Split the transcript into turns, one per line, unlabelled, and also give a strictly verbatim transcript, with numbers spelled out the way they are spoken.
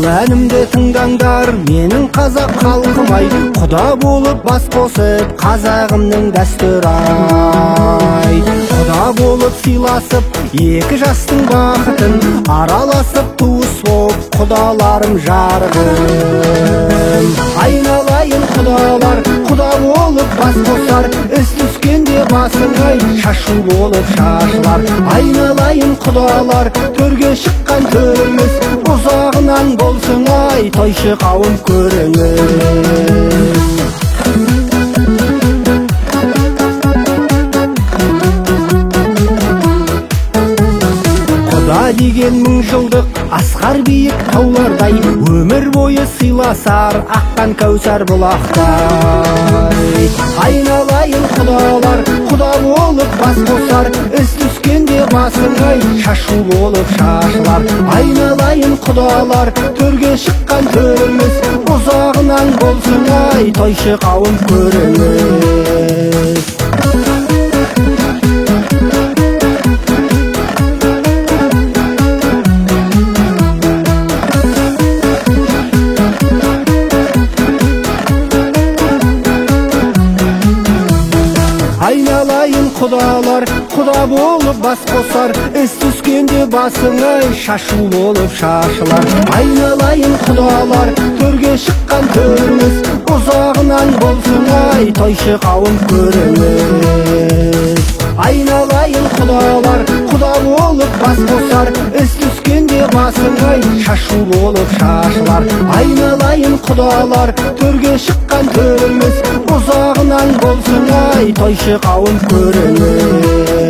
әнімді тыңдаңдар, менің қазақ халқым ай, құда болып бас қосып қазағымның дәстүрі ай. Құда болып сыйласып екі жастың бақытын, араласып туыс болып құдаларым жарығым. Айналайын құдалар, құда болып бас қосар, іс түскенде басыңай шашу болып шашылар. Айналайын құдалар, төрге шыққан төріміз ұзағынан болсын ай, тойшы қауым көріңіз. Құда деген мың жылдық асқар биік таулардай, өмір бойы сыйласар аққан кәусар бұлақтай. Айналайын құдалар, құда болып бас қосар, іс түскенде басыңай шашу болып шашылар. Айналайын құдалар, төрге шыққан төріміз ұзағынан болсын ай, тойшы қауым көріңіз. Айналайын құдалар, құда болып бас қосар, іс түскенде басыңай шашу болып шашылар. Айналайын құдалар, төрге шыққан төріміз ұзағынан болсын ай, тойшы қауым көріңіз. Айналайын құдалар, құда болып бас қосар, іс түскенде басыңай шашу болып шашылар. Айналайын құдалар, төрге шыққан төріміз ұзағынан болсын ай, тойшы қауым көріңіз.